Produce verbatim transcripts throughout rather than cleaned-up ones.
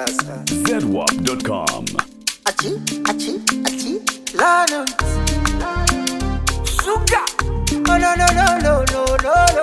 zedwap dot com. Achi, achi, achi, Lana. Sugar. Oh no no no no no no no.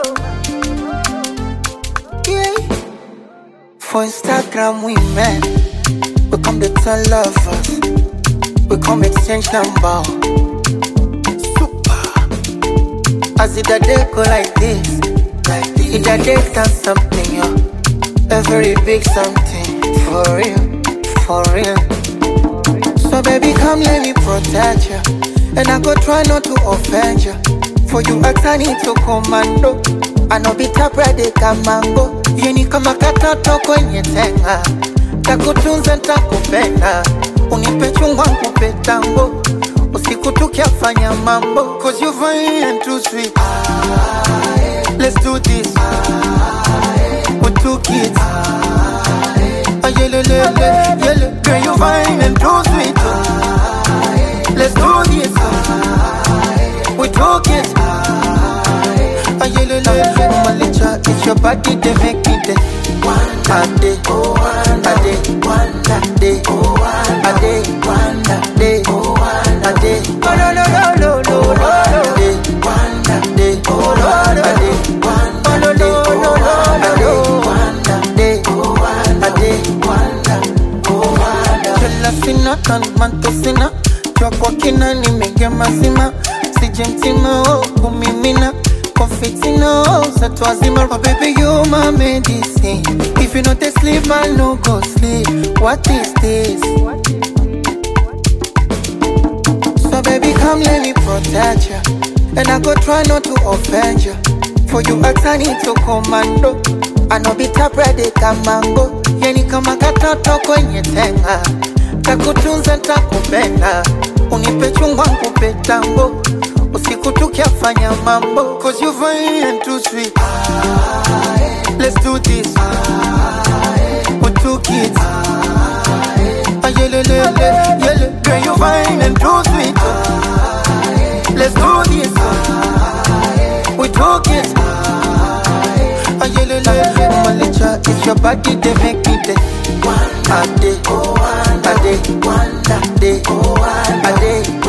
Yeah. For Instagram we met. We come to tell lovers. We come exchange number. Super. As it a day go like this, like this. It a day done something, yo. A very big something. For real, for real. So baby, come let me protect you, and I go try not to offend you. For you act I need to commando. I know be tap ready kamango. Yeni kama katoto kwenye tenga. Takutunza nitakupenda. Unipe chungwa nikupe tango. Usiku tukiafanya mambo. Cause you fine and too sweet. Let's do this. With two kids. Ah, yele, yele, yele. Girl, you fine and too sweet. Let's do this. We two kids. Ah, yele, yele. Malicha, it's your body, they make me day. A day, a day, a day, a day, a day, a day. Oh no no no no no no. A day, a day, oh no no. A day, oh no no no no. A day, a day. Kila sina kanmanto sina. Jua kwa kina nimege mazima. Sije mtima oh kumimina. Confetina oh satwazima. Oh baby you my medicine. If you not sleep I no go sleep. What is this? So baby come let me protect you, and I go try not to offend you. For you act I need to commando. I know be tap ready kamango. Yeni kama katoto kwenye tenga. Takutunza nitakupenda. Unipe chungwa nikupe tango. Usiku tukiafanya mambo. Cause you fine and too sweet. Let's do this. With two kids. Ah, yele, yele, yele. Girl, you fine and too sweet. Let's do this. With two kids. Ah, yele, yele. Malicha, it's your body, they make me day. A day, a day, a day, a day.